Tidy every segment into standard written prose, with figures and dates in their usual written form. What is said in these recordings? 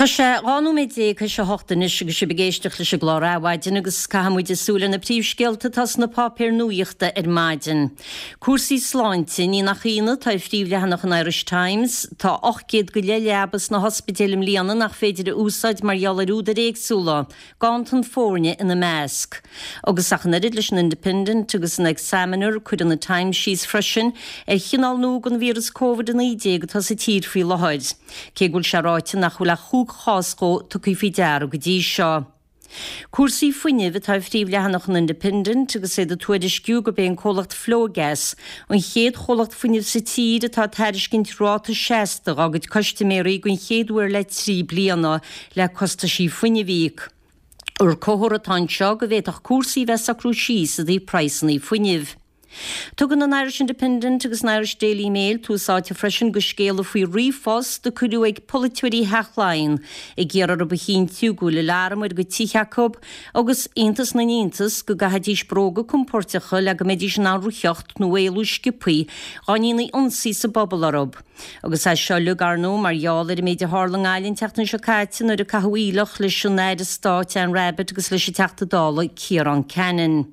Tá sé gáú méidé chu se hotanis agus se begéisteach lei se glárá bhaidin agus caihamúid súla na príomhscéalta tas na pápéir nuíochta maidin. Cuasaí sláinte ní nach chéine tá phríomhlehanach an Irish Times tá 800 go leabas na hospitalim líana nach féidir úsáid mar jalarúda réagsúla, gáan fórne ina measc. Agus ach na rid leis an Independent agus an Examiner chud an na Times síos freisin chinál nó an vírus COVID-19 go tá sa tír frí lehaid. Cé gúil se ráite nach chuile cháscó tu fi dear go dtí seo. Cuasaí fuineh tá phríomhlehanach an Independent agus sé do tuairisciú go bé an cholacht flógas an chéad cholacht fuineh sa tír atá tairiscinnt ráta 60 agad costaméirí gon chéadúir le 3 bliana le costa sí fuinehíic. Ur cóthratáin seo go bhéach cuasaí bheitach rúsí sa dí praisnaí fuineh. Tugan an Irish Independent agus an Irish Daily Mail túsáte freisin go scéala faoi rífos de chuú ag politúirí heachláin I ggéar ar bhín tiúgú le láramid go tíchecob agus intas na intas go gahadís bróga compórtecha le go méidir an árucheocht nó éú skipaí gáína ionsaí sa bobbal arab. Agus é seo le garnó marall ar méidir hálang ailinn teachtain seo caiitin ar a cahuílach leis an éidir státe an rabbit agus leis teachta dála Ciarán Cannon.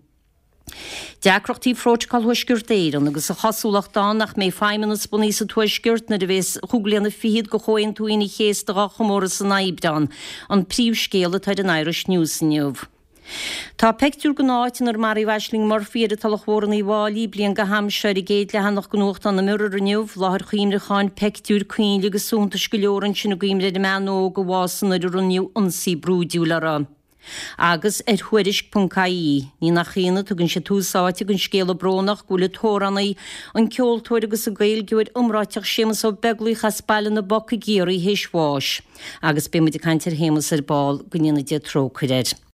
Deacrochtaí fróteáil thuisgurtéiran agus a chasúlaach dá nach mé feimman is buní sa tuisgirt na de bhés chuglianna fiad go choin túoine chéasta a chomóra san naibdan an príomhscéala taid an Irish News News. Tá pectúr go náitin ar Mary Weisling Murphy ar a talachhóran í bháilí blion go hamseir I géad le hanach gnócht an na murar aniuh láthir chuimre cháin pectúr cuoinle go súnta scoileorann sin na gcuimre de meanó go bhásan ar runniu ionsaí brúdiúlara. Agus chuiris.caí ní nach chéine tugann sé túsáte gon scéla brónach gúla tórannaí an ceoltóir agus a gailgeúid umráiteach sémas ó beglaí chaspáile na boca géirí héisháis. Agus bé muid a caiintear hémas ar báil go níana de trócuidir.